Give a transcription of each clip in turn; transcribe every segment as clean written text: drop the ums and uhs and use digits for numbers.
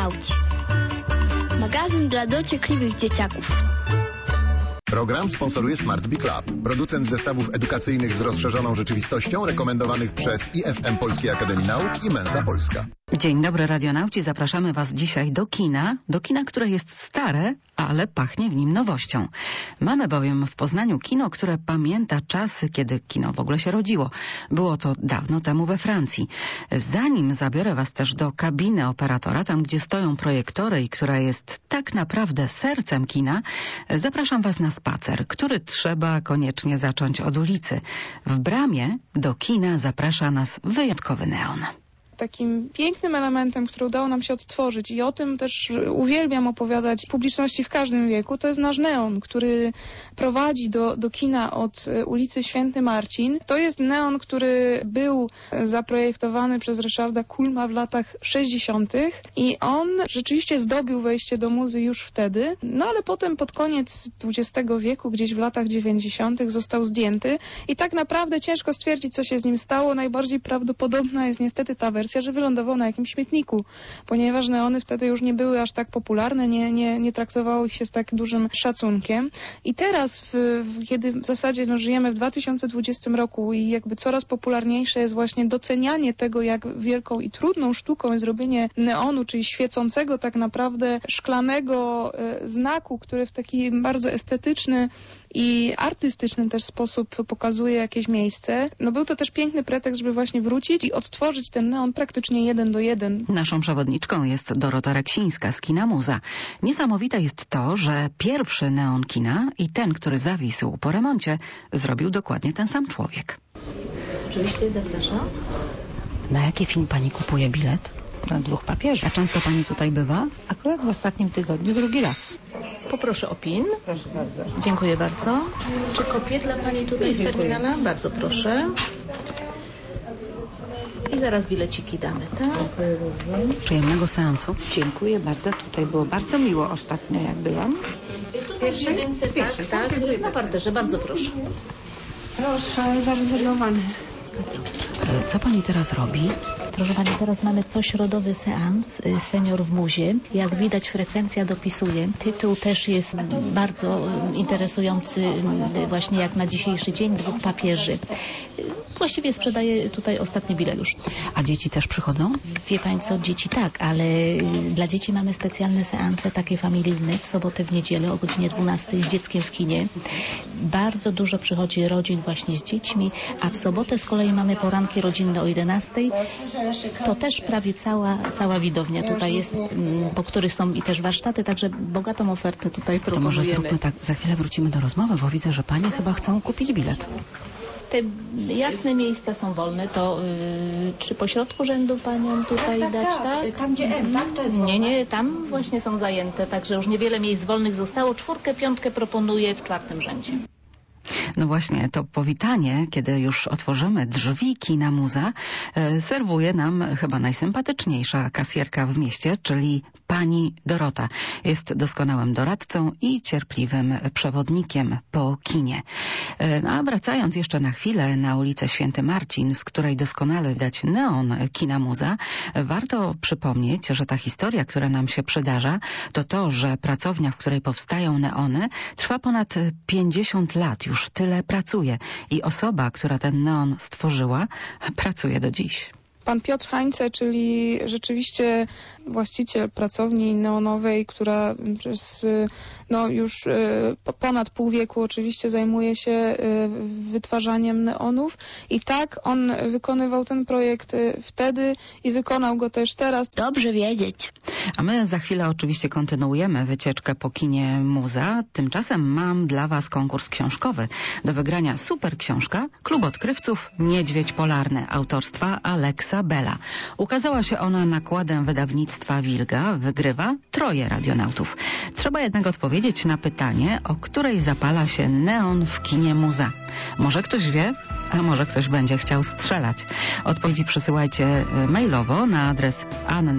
Radionauci. Magazyn dla dociekliwych dzieciaków. Program sponsoruje Smart Bee Club, producent zestawów edukacyjnych z rozszerzoną rzeczywistością, rekomendowanych przez IFM Polskiej Akademii Nauk i Mensa Polska. Dzień dobry, radionauci. Zapraszamy Was dzisiaj do kina, które jest stare, ale pachnie w nim nowością. Mamy bowiem w Poznaniu kino, które pamięta czasy, kiedy kino w ogóle się rodziło. Było to dawno temu we Francji. Zanim zabiorę Was też do kabiny operatora, tam gdzie stoją projektory i która jest tak naprawdę sercem kina, zapraszam Was na spacer, który trzeba koniecznie zacząć od ulicy. W bramie do kina zaprasza nas wyjątkowy neon. Takim pięknym elementem, który udało nam się odtworzyć i o tym też uwielbiam opowiadać publiczności w każdym wieku, to jest nasz neon, który prowadzi do kina od ulicy Święty Marcin. To jest neon, który był zaprojektowany przez Ryszarda Kulma w latach 60. i on rzeczywiście zdobił wejście do muzy już wtedy, no ale potem pod koniec XX wieku, gdzieś w latach 90. został zdjęty i tak naprawdę ciężko stwierdzić, co się z nim stało. Najbardziej prawdopodobna jest niestety ta wersja, że wylądował na jakimś śmietniku, ponieważ neony wtedy już nie były aż tak popularne, nie traktowało ich się z tak dużym szacunkiem. I teraz, kiedy w zasadzie żyjemy w 2020 roku i jakby coraz popularniejsze jest właśnie docenianie tego, jak wielką i trudną sztuką jest robienie neonu, czyli świecącego tak naprawdę szklanego znaku, który w taki bardzo estetyczny i artystyczny też sposób pokazuje jakieś miejsce. No był to też piękny pretekst, żeby właśnie wrócić i odtworzyć ten neon praktycznie 1 do 1. Naszą przewodniczką jest Dorota Reksińska z Kina Muza. Niesamowite jest to, że pierwszy neon kina i ten, który zawisł po remoncie, zrobił dokładnie ten sam człowiek. Oczywiście zapraszam. Na jaki film pani kupuje bilet? Na 2 papieży. A często pani tutaj bywa? Akurat w ostatnim tygodniu 2. raz. Poproszę o PIN. Proszę bardzo. Dziękuję bardzo. Czy kopię dla pani tutaj z terminala? Bardzo proszę. I zaraz bileciki damy, tak? Dziękuję również. Przyjemnego seansu. Dziękuję bardzo. Tutaj było bardzo miło ostatnio, jak byłam. Tutaj w jedynce, tak. Na parterze, bardzo proszę. Proszę, zarezerwowane. Co pani teraz robi? Proszę pani, teraz mamy cośrodowy seans Senior w muzie. Jak widać, frekwencja dopisuje. Tytuł też jest bardzo interesujący, właśnie jak na dzisiejszy dzień 2 papieży. Właściwie sprzedaję tutaj ostatni bilet już. A dzieci też przychodzą? Wie pani co, dzieci tak, ale dla dzieci mamy specjalne seanse takie familijne w sobotę, w niedzielę o godzinie 12 z dzieckiem w kinie. Bardzo dużo przychodzi rodzin właśnie z dziećmi, a w sobotę z kolei mamy poranki rodzinne o 11. To też prawie cała widownia tutaj jest, po których są i też warsztaty, także bogatą ofertę tutaj proponujemy. To może zróbmy tak, za chwilę wrócimy do rozmowy, bo widzę, że panie chyba chcą kupić bilet. Te jasne miejsca są wolne, to czy po środku rzędu panią tutaj dać, tak? Tam gdzie N, tak? To jest wolne. Nie, tam właśnie są zajęte, także już niewiele miejsc wolnych zostało. 4, 5 proponuję w 4. rzędzie. No właśnie, to powitanie, kiedy już otworzymy drzwi Kina Muza, serwuje nam chyba najsympatyczniejsza kasjerka w mieście, czyli pani Dorota. Jest doskonałym doradcą i cierpliwym przewodnikiem po kinie. A wracając jeszcze na chwilę na ulicę Święty Marcin, z której doskonale widać neon Kina Muza, warto przypomnieć, że ta historia, która nam się przydarza, to, że pracownia, w której powstają neony, trwa ponad 50 lat. Już tyle pracuje i osoba, która ten neon stworzyła, pracuje do dziś. Pan Piotr Hańce, czyli rzeczywiście właściciel pracowni neonowej, która przez już ponad pół wieku oczywiście zajmuje się wytwarzaniem neonów. I tak on wykonywał ten projekt wtedy i wykonał go też teraz. Dobrze wiedzieć. A my za chwilę oczywiście kontynuujemy wycieczkę po kinie Muza. Tymczasem mam dla Was konkurs książkowy. Do wygrania super książka Klub Odkrywców Niedźwiedź Polarny autorstwa Aleksa Bella. Ukazała się ona nakładem wydawnictwa Wilga. Wygrywa 3 radionautów. Trzeba jednak odpowiedzieć na pytanie, o której zapala się neon w kinie Muza. Może ktoś wie, a może ktoś będzie chciał strzelać. Odpowiedzi przysyłajcie mailowo na adres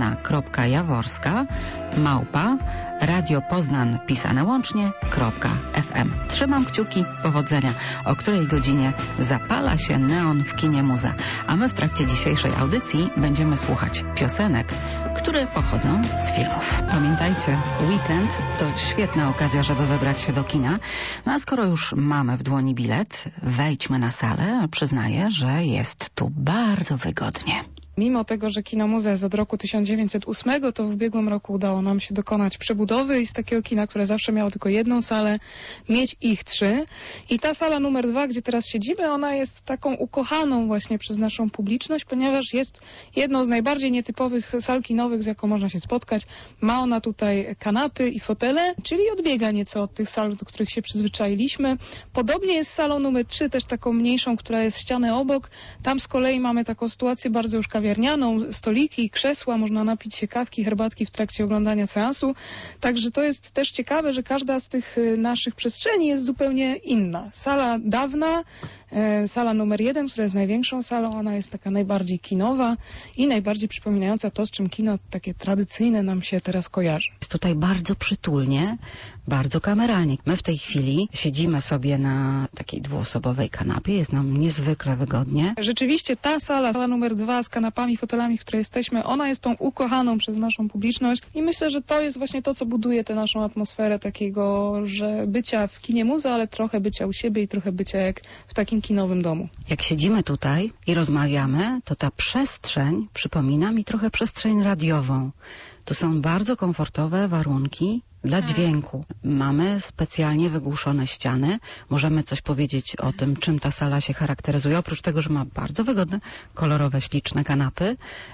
anna.jaworska@radiopoznan pisane łącznie.fm. Trzymam kciuki, powodzenia. O której godzinie zapala się neon w kinie Muza. A my w trakcie dzisiejszej audycji będziemy słuchać piosenek, które pochodzą z filmów. Pamiętajcie, weekend to świetna okazja, żeby wybrać się do kina. No a skoro już mamy w dłoni bilet, wejdźmy na salę. Przyznaję, że jest tu bardzo wygodnie. Mimo tego, że Kino Muza jest od roku 1908, to w ubiegłym roku udało nam się dokonać przebudowy i z takiego kina, które zawsze miało tylko jedną salę, mieć ich 3. I ta sala numer 2, gdzie teraz siedzimy, ona jest taką ukochaną właśnie przez naszą publiczność, ponieważ jest jedną z najbardziej nietypowych sal kinowych, z jaką można się spotkać. Ma ona tutaj kanapy i fotele, czyli odbiega nieco od tych sal, do których się przyzwyczailiśmy. Podobnie jest z salą numer 3, też taką mniejszą, która jest ścianę obok. Tam z kolei mamy taką sytuację bardzo już kawiarnianą, stoliki, krzesła, można napić się kawki, herbatki w trakcie oglądania seansu. Także to jest też ciekawe, że każda z tych naszych przestrzeni jest zupełnie inna. Sala dawna, sala numer 1, która jest największą salą, ona jest taka najbardziej kinowa i najbardziej przypominająca to, z czym kino takie tradycyjne nam się teraz kojarzy. Jest tutaj bardzo przytulnie, bardzo kameralnie. My w tej chwili siedzimy sobie na takiej dwuosobowej kanapie, jest nam niezwykle wygodnie. Rzeczywiście ta sala numer 2 z kanapami, fotelami, w której jesteśmy, ona jest tą ukochaną przez naszą publiczność i myślę, że to jest właśnie to, co buduje tę naszą atmosferę takiego, że bycia w kinie Muza, ale trochę bycia u siebie i trochę bycia jak w takim kinowym domu. Jak siedzimy tutaj i rozmawiamy, to ta przestrzeń przypomina mi trochę przestrzeń radiową. To są bardzo komfortowe warunki dla dźwięku. Mamy specjalnie wygłuszone ściany. Możemy coś powiedzieć o tym, czym ta sala się charakteryzuje. Oprócz tego, że ma bardzo wygodne, kolorowe, śliczne kanapy,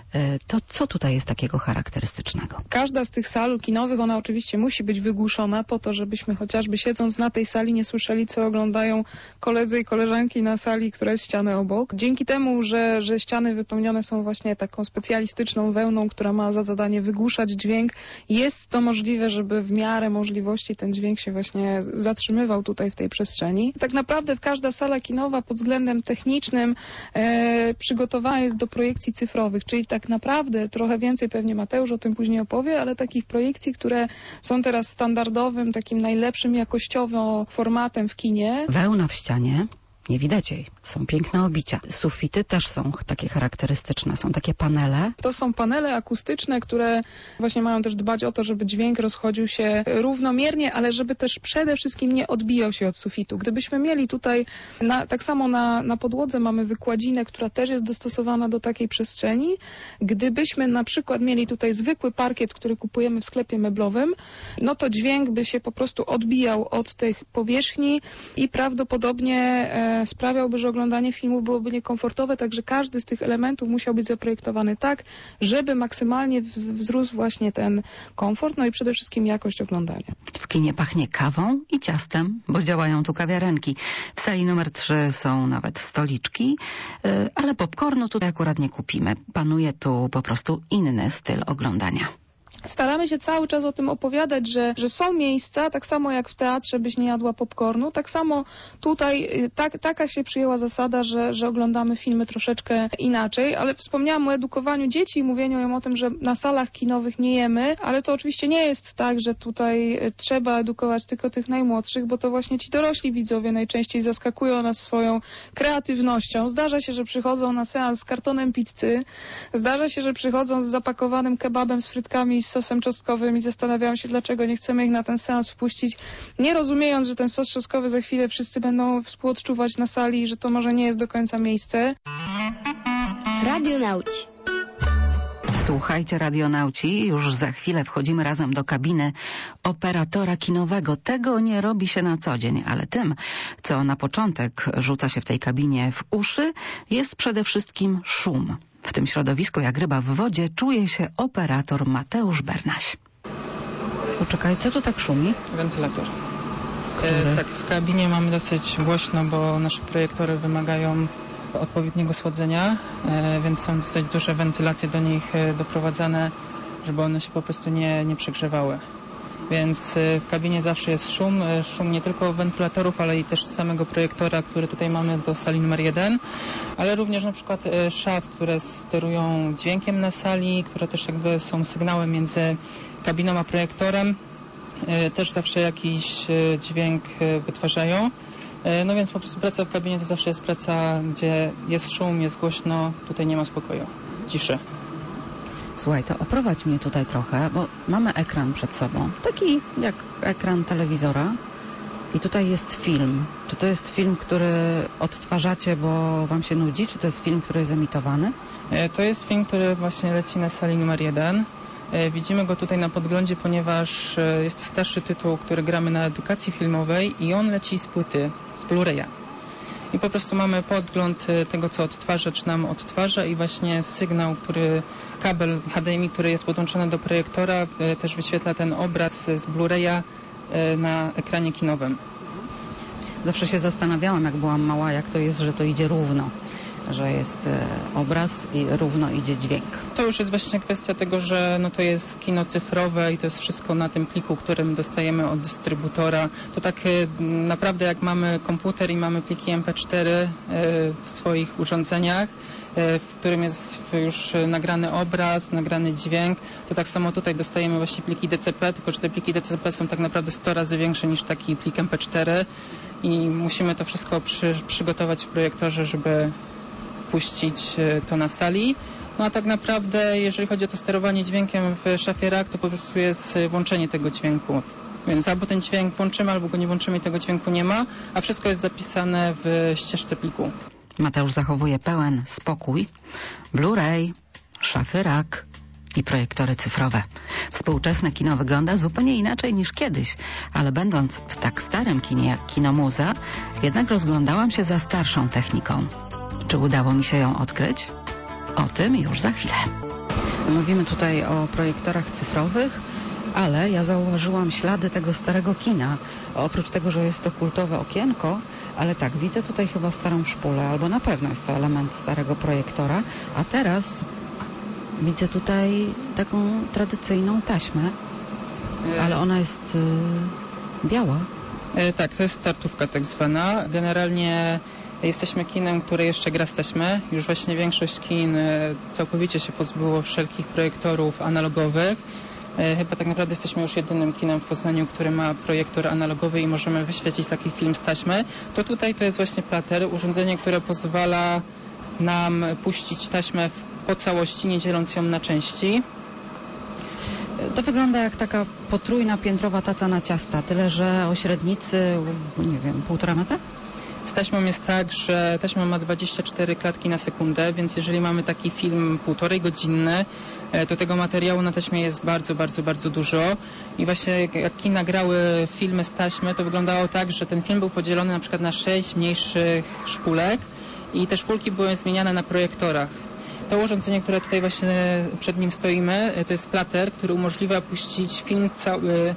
to co tutaj jest takiego charakterystycznego? Każda z tych sal kinowych, ona oczywiście musi być wygłuszona po to, żebyśmy chociażby siedząc na tej sali nie słyszeli, co oglądają koledzy i koleżanki na sali, która jest ścianę obok. Dzięki temu, że ściany wypełnione są właśnie taką specjalistyczną wełną, która ma za zadanie wygłuszać dźwięk, jest to możliwe, żeby w miarę możliwości ten dźwięk się właśnie zatrzymywał tutaj w tej przestrzeni. Tak naprawdę każda sala kinowa pod względem technicznym przygotowana jest do projekcji cyfrowych, czyli tak naprawdę trochę więcej pewnie Mateusz o tym później opowie, ale takich projekcji, które są teraz standardowym, takim najlepszym jakościowo formatem w kinie. Wełna w ścianie. Nie widać jej. Są piękne obicia. Sufity też są takie charakterystyczne. Są takie panele. To są panele akustyczne, które właśnie mają też dbać o to, żeby dźwięk rozchodził się równomiernie, ale żeby też przede wszystkim nie odbijał się od sufitu. Gdybyśmy mieli tutaj, tak samo na podłodze mamy wykładzinę, która też jest dostosowana do takiej przestrzeni. Gdybyśmy na przykład mieli tutaj zwykły parkiet, który kupujemy w sklepie meblowym, no to dźwięk by się po prostu odbijał od tych powierzchni i prawdopodobnie sprawiałby, że oglądanie filmów byłoby niekomfortowe, także każdy z tych elementów musiał być zaprojektowany tak, żeby maksymalnie wzrósł właśnie ten komfort, no i przede wszystkim jakość oglądania. W kinie pachnie kawą i ciastem, bo działają tu kawiarenki. W sali numer 3 są nawet stoliczki, ale popcornu tutaj akurat nie kupimy. Panuje tu po prostu inny styl oglądania. Staramy się cały czas o tym opowiadać, że są miejsca, tak samo jak w teatrze byś nie jadła popcornu, tak samo tutaj taka się przyjęła zasada, że oglądamy filmy troszeczkę inaczej, ale wspomniałam o edukowaniu dzieci i mówieniu im o tym, że na salach kinowych nie jemy, ale to oczywiście nie jest tak, że tutaj trzeba edukować tylko tych najmłodszych, bo to właśnie ci dorośli widzowie najczęściej zaskakują nas swoją kreatywnością. Zdarza się, że przychodzą na seans z kartonem pizzy, zdarza się, że przychodzą z zapakowanym kebabem z frytkami i sosem czosnkowym i zastanawiają się, dlaczego nie chcemy ich na ten seans wpuścić, nie rozumiejąc, że ten sos czosnkowy za chwilę wszyscy będą współodczuwać na sali i że to może nie jest do końca miejsce. Radionauci. Słuchajcie, radionauci, już za chwilę wchodzimy razem do kabiny operatora kinowego. Tego nie robi się na co dzień, ale tym, co na początek rzuca się w tej kabinie w uszy, jest przede wszystkim szum. W tym środowisku, jak ryba w wodzie, czuje się operator Mateusz Bernaś. Poczekaj, co tu tak szumi? Wentylator. Który? Tak, w kabinie mamy dosyć głośno, bo nasze projektory wymagają odpowiedniego słodzenia, więc są dosyć duże wentylacje do nich doprowadzane, żeby one się po prostu nie przegrzewały. Więc w kabinie zawsze jest szum nie tylko wentylatorów, ale i też samego projektora, który tutaj mamy do sali numer 1, ale również na przykład szaf, które sterują dźwiękiem na sali, które też jakby są sygnałem między kabiną a projektorem, też zawsze jakiś dźwięk wytwarzają. No więc po prostu praca w kabinie to zawsze jest praca, gdzie jest szum, jest głośno, tutaj nie ma spokoju, ciszy. Słuchaj, to oprowadź mnie tutaj trochę, bo mamy ekran przed sobą, taki jak ekran telewizora i tutaj jest film. Czy to jest film, który odtwarzacie, bo wam się nudzi, czy to jest film, który jest emitowany? To jest film, który właśnie leci na sali numer 1. Widzimy go tutaj na podglądzie, ponieważ jest to starszy tytuł, który gramy na edukacji filmowej i on leci z płyty, z Blu-raya. I po prostu mamy podgląd tego, co odtwarzacz nam odtwarza i właśnie sygnał, kabel HDMI, który jest podłączony do projektora, też wyświetla ten obraz z Blu-raya na ekranie kinowym. Zawsze się zastanawiałam, jak byłam mała, jak to jest, że to idzie równo, że jest obraz i równo idzie dźwięk. To już jest właśnie kwestia tego, że to jest kino cyfrowe i to jest wszystko na tym pliku, którym dostajemy od dystrybutora. To tak naprawdę jak mamy komputer i mamy pliki MP4 w swoich urządzeniach, w którym jest już nagrany obraz, nagrany dźwięk, to tak samo tutaj dostajemy właśnie pliki DCP, tylko że te pliki DCP są tak naprawdę 100 razy większe niż taki plik MP4 i musimy to wszystko przygotować w projektorze, żeby puścić to na sali. No a tak naprawdę, jeżeli chodzi o to sterowanie dźwiękiem w szafie rack, to po prostu jest włączenie tego dźwięku. Więc albo ten dźwięk włączymy, albo go nie włączymy i tego dźwięku nie ma, a wszystko jest zapisane w ścieżce pliku. Mateusz zachowuje pełen spokój. Blu-ray, szafy rack i projektory cyfrowe. Współczesne kino wygląda zupełnie inaczej niż kiedyś, ale będąc w tak starym kinie jak Kino Muza, jednak rozglądałam się za starszą techniką. Czy udało mi się ją odkryć? O tym już za chwilę. Mówimy tutaj o projektorach cyfrowych, ale ja zauważyłam ślady tego starego kina. Oprócz tego, że jest to kultowe okienko, ale tak, widzę tutaj chyba starą szpulę, albo na pewno jest to element starego projektora, a teraz widzę tutaj taką tradycyjną taśmę, ale ona jest biała. Tak, to jest startówka tak zwana. Generalnie jesteśmy kinem, które jeszcze gra z taśmy. Już właśnie większość kin całkowicie się pozbyło wszelkich projektorów analogowych. Chyba tak naprawdę jesteśmy już jedynym kinem w Poznaniu, który ma projektor analogowy i możemy wyświetlić taki film z taśmy. To tutaj to jest właśnie plater, urządzenie, które pozwala nam puścić taśmę po całości, nie dzieląc ją na części. To wygląda jak taka potrójna piętrowa taca na ciasta, tyle że o średnicy, nie wiem, 1,5 metra? Z taśmą jest tak, że taśma ma 24 klatki na sekundę, więc jeżeli mamy taki film 1,5 godzinny, to tego materiału na taśmie jest bardzo, bardzo, bardzo dużo. I właśnie jak kina grały filmy z taśmy, to wyglądało tak, że ten film był podzielony na przykład na 6 mniejszych szpulek i te szpulki były zmieniane na projektorach. To urządzenie, które tutaj właśnie przed nim stoimy, to jest plater, który umożliwia puścić film cały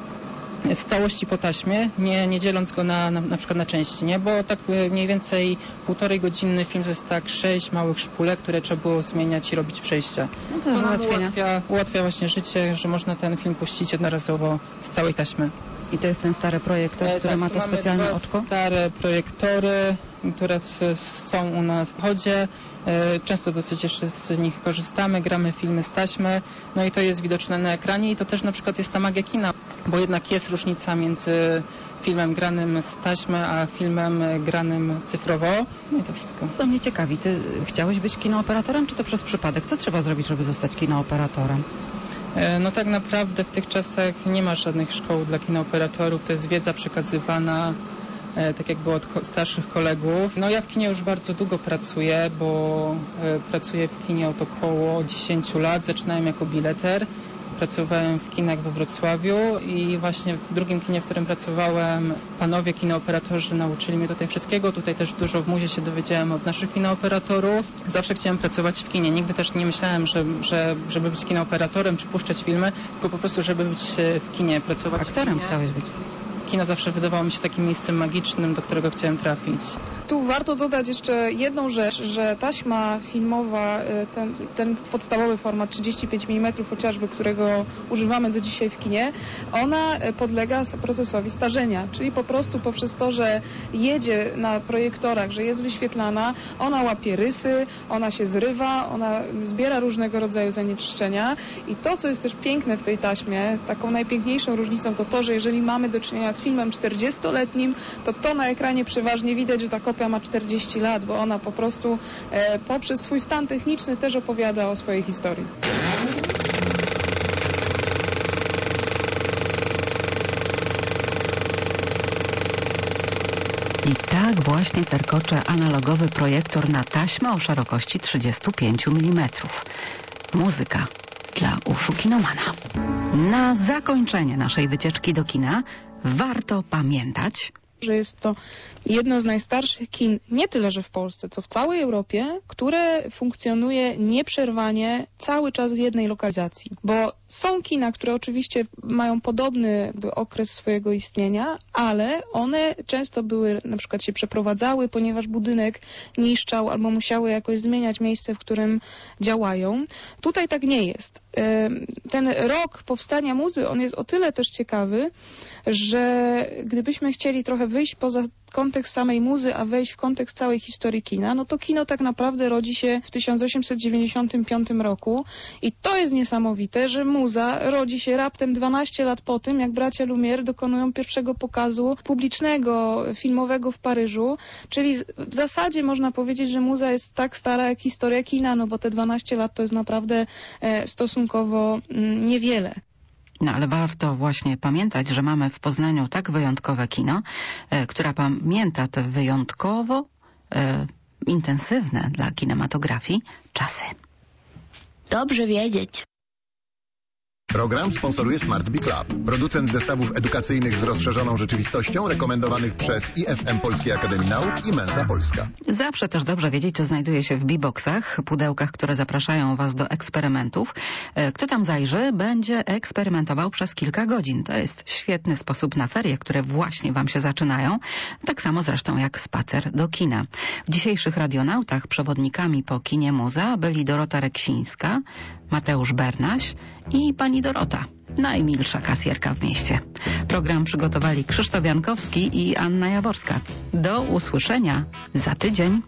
z całości po taśmie, nie dzieląc go na przykład na części, nie? Bo tak mniej więcej 1,5 godzinny film to jest tak 6 małych szpulek, które trzeba było zmieniać i robić przejścia. No to ułatwia właśnie życie, że można ten film puścić jednorazowo z całej taśmy. I to jest ten stary projektor, który tak, ma to specjalne oczko? Stare projektory, które są u nas w chodzie. Często dosyć jeszcze z nich korzystamy, gramy filmy z taśmy, no i to jest widoczne na ekranie i to też na przykład jest ta magia kina, bo jednak jest różnica między filmem granym z taśmy, a filmem granym cyfrowo. No i to wszystko. To mnie ciekawi, ty chciałeś być kinooperatorem, czy to przez przypadek? Co trzeba zrobić, żeby zostać kinooperatorem? No tak naprawdę w tych czasach nie ma żadnych szkoł dla kinooperatorów, to jest wiedza przekazywana tak jakby od starszych kolegów. No ja w kinie już bardzo długo pracuję, bo pracuję w kinie od około 10 lat. Zaczynałem jako bileter. Pracowałem w kinach we Wrocławiu i właśnie w drugim kinie, w którym pracowałem, panowie kinooperatorzy nauczyli mnie tutaj wszystkiego. Tutaj też dużo w muzie się dowiedziałem od naszych kinooperatorów. Zawsze chciałem pracować w kinie. Nigdy też nie myślałem, żeby być kinooperatorem czy puszczać filmy, tylko po prostu, żeby być w kinie, pracować Aktorem w kinie. chciałeś być? Kino zawsze wydawało mi się takim miejscem magicznym, do którego chciałem trafić. Tu warto dodać jeszcze jedną rzecz, że taśma filmowa, ten podstawowy format 35 mm chociażby, którego używamy do dzisiaj w kinie, ona podlega procesowi starzenia, czyli po prostu poprzez to, że jedzie na projektorach, że jest wyświetlana, ona łapie rysy, ona się zrywa, ona zbiera różnego rodzaju zanieczyszczenia i to, co jest też piękne w tej taśmie, taką najpiękniejszą różnicą to to, że jeżeli mamy do czynienia z filmem 40-letnim, to na ekranie przeważnie widać, że ta kopia ma 40 lat, bo ona po prostu poprzez swój stan techniczny też opowiada o swojej historii. I tak właśnie terkocze analogowy projektor na taśmę o szerokości 35 mm. Muzyka dla uszu kinomana. Na zakończenie naszej wycieczki do kina warto pamiętać, że jest to jedno z najstarszych kin, nie tyle że w Polsce, co w całej Europie, które funkcjonuje nieprzerwanie cały czas w jednej lokalizacji. Bo są kina, które oczywiście mają podobny okres swojego istnienia, ale one często były, na przykład się przeprowadzały, ponieważ budynek niszczał albo musiały jakoś zmieniać miejsce, w którym działają. Tutaj tak nie jest. Ten rok powstania Muzy, on jest o tyle też ciekawy, że gdybyśmy chcieli trochę wyjść poza kontekst samej Muzy, a wejść w kontekst całej historii kina, no to kino tak naprawdę rodzi się w 1895 roku i to jest niesamowite, że Muza rodzi się raptem 12 lat po tym, jak bracia Lumière dokonują pierwszego pokazu publicznego, filmowego w Paryżu, czyli w zasadzie można powiedzieć, że Muza jest tak stara jak historia kina, no bo te 12 lat to jest naprawdę stosunkowo niewiele. No ale warto właśnie pamiętać, że mamy w Poznaniu tak wyjątkowe kino, które pamięta te wyjątkowo intensywne dla kinematografii czasy. Dobrze wiedzieć. Program sponsoruje Smart Bee Club, producent zestawów edukacyjnych z rozszerzoną rzeczywistością, rekomendowanych przez IFM Polskiej Akademii Nauk i Mensa Polska. Zawsze też dobrze wiedzieć, co znajduje się w B-boxach, pudełkach, które zapraszają Was do eksperymentów. Kto tam zajrzy, będzie eksperymentował przez kilka godzin. To jest świetny sposób na ferie, które właśnie Wam się zaczynają. Tak samo zresztą jak spacer do kina. W dzisiejszych Radionautach przewodnikami po kinie Muza byli Dorota Reksińska, Mateusz Bernaś i pani Dorota, najmilsza kasjerka w mieście. Program przygotowali Krzysztof Jankowski i Anna Jaworska. Do usłyszenia za tydzień.